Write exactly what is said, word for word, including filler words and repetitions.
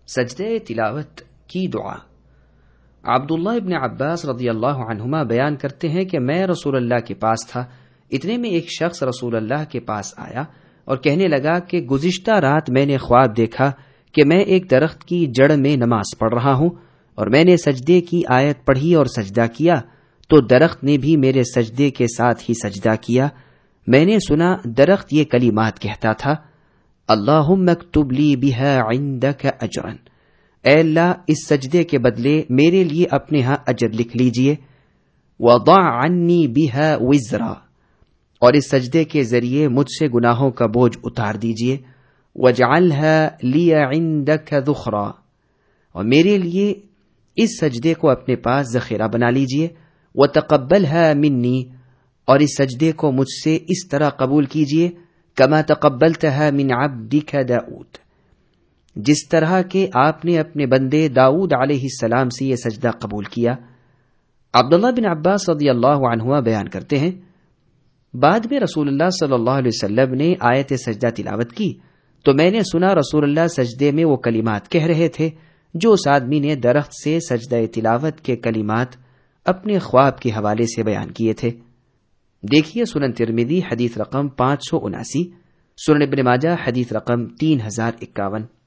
سجدہ تلاوت کی دعا۔ عبداللہ ابن عباس رضی اللہ عنہما بیان کرتے ہیں کہ میں رسول اللہ کے پاس تھا، اتنے میں ایک شخص رسول اللہ کے پاس آیا اور کہنے لگا کہ گزشتہ رات میں نے خواب دیکھا کہ میں ایک درخت کی جڑ میں نماز پڑھ رہا ہوں اور میں نے سجدے کی آیت پڑھی اور سجدہ کیا تو درخت نے بھی میرے سجدے کے ساتھ ہی سجدہ کیا۔ میں نے سنا درخت یہ کلمات کہتا تھا، اللہم اکتب لی بہا عندک اجرا، اے اللہ اس سجدے کے بدلے میرے لیے اپنے ہاں اجر لکھ لیجئے، وضع عنی بہا وزرا، اور اس سجدے کے ذریعے مجھ سے گناہوں کا بوجھ اتار دیجئے، وجعلہا لی عندک ذخرا، اور میرے لیے اس سجدے کو اپنے پاس ذخیرہ بنا لیجئے، وتقبلہا منی، اور اس سجدے کو مجھ سے اس طرح قبول کیجئے کما تقبلتہا من عبدک داؤد، جس طرح کہ آپ نے اپنے بندے داؤد علیہ السلام سے یہ سجدہ قبول کیا۔ عبداللہ بن عباس رضی اللہ عنہما بیان کرتے ہیں، بعد میں رسول اللہ صلی اللہ علیہ وسلم نے آیت سجدہ تلاوت کی تو میں نے سنا رسول اللہ سجدے میں وہ کلمات کہہ رہے تھے جو اس آدمی نے درخت سے سجدہ تلاوت کے کلمات اپنے خواب کے حوالے سے بیان کیے تھے۔ دیکھیے سنن ترمذی حدیث رقم پانچ سو اناسی، سنن ابن ماجہ حدیث رقم تین ہزار اکاون۔